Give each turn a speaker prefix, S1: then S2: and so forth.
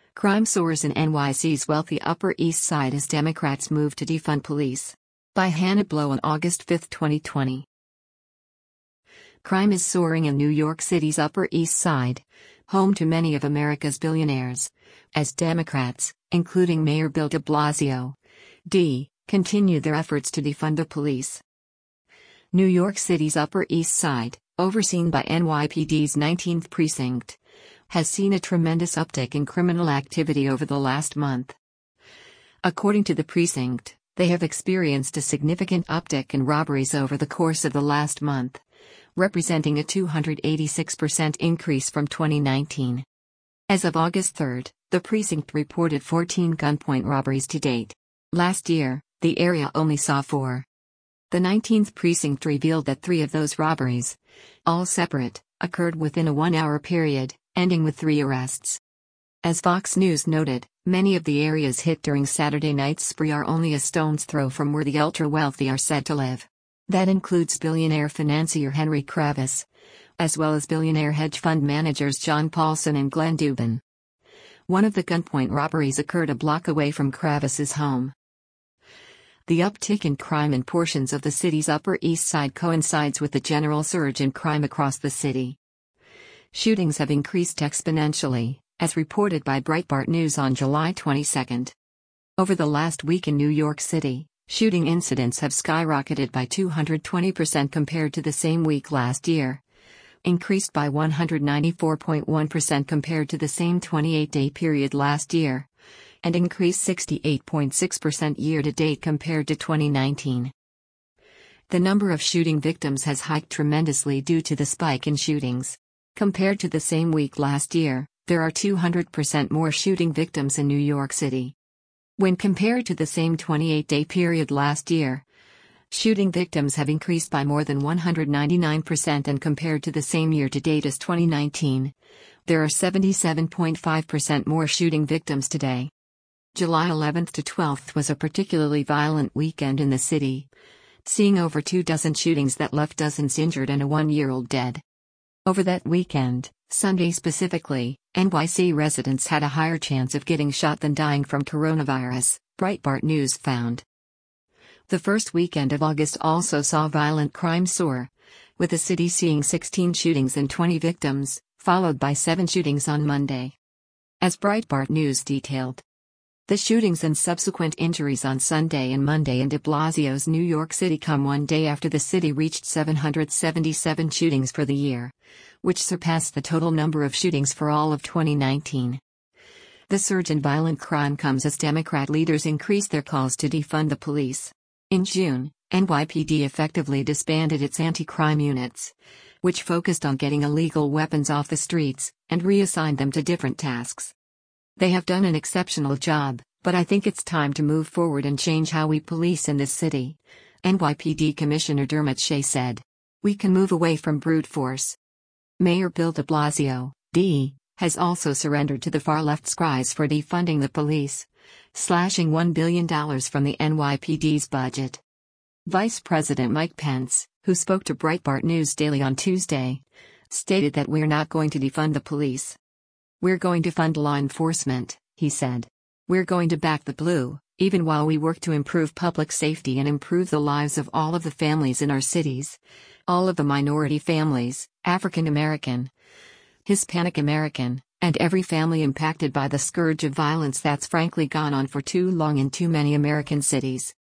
S1: Crime soars in NYC's wealthy Upper East Side as Democrats move to defund police. By Hannah Blow on August 5, 2020. Crime is soaring in New York City's Upper East Side, home to many of America's billionaires, as Democrats, including Mayor Bill de Blasio, continue their efforts to defund the police. New York City's Upper East Side, overseen by NYPD's 19th Precinct, has seen a tremendous uptick in criminal activity over the last month. According to the precinct, they have experienced a significant uptick in robberies over the course of the last month, representing a 286% increase from 2019. As of August 3, the precinct reported 14 gunpoint robberies to date. Last year, the area only saw 4. The 19th precinct revealed that 3 of those robberies, all separate, occurred within a 1-hour period, ending with 3 arrests. As Fox News noted, many of the areas hit during Saturday night's spree are only a stone's throw from where the ultra-wealthy are said to live. That includes billionaire financier Henry Kravis, as well as billionaire hedge fund managers John Paulson and Glenn Dubin. One of the gunpoint robberies occurred a block away from Kravis's home. The uptick in crime in portions of the city's Upper East Side coincides with the general surge in crime across the city. Shootings have increased exponentially, as reported by Breitbart News on July 22. Over the last week in New York City, shooting incidents have skyrocketed by 220% compared to the same week last year, increased by 194.1% compared to the same 28-day period last year, and increased 68.6% year-to-date compared to 2019. The number of shooting victims has hiked tremendously due to the spike in shootings. Compared to the same week last year, there are 200% more shooting victims in New York City. When compared to the same 28-day period last year, shooting victims have increased by more than 199%, and compared to the same year-to-date as 2019, there are 77.5% more shooting victims today. July 11th to 12th was a particularly violent weekend in the city, seeing over 24 shootings that left dozens injured and a 1-year-old dead. Over that weekend, Sunday specifically, NYC residents had a higher chance of getting shot than dying from coronavirus, Breitbart News found. The first weekend of August also saw violent crime soar, with the city seeing 16 shootings and 20 victims, followed by 7 shootings on Monday. As Breitbart News detailed, the shootings and subsequent injuries on Sunday and Monday in de Blasio's New York City come one day after the city reached 777 shootings for the year, which surpassed the total number of shootings for all of 2019. The surge in violent crime comes as Democrat leaders increase their calls to defund the police. In June, NYPD effectively disbanded its anti-crime units, which focused on getting illegal weapons off the streets, and reassigned them to different tasks. They have done an exceptional job, but I think it's time to move forward and change how we police in this city, NYPD Commissioner Dermot Shea said. We can move away from brute force. Mayor Bill de Blasio, has also surrendered to the far-left's cries for defunding the police, slashing $1 billion from the NYPD's budget. Vice President Mike Pence, who spoke to Breitbart News Daily on Tuesday, stated that we're not going to defund the police. We're going to fund law enforcement, he said. We're going to back the blue, even while we work to improve public safety and improve the lives of all of the families in our cities, all of the minority families, African American, Hispanic American, and every family impacted by the scourge of violence that's frankly gone on for too long in too many American cities.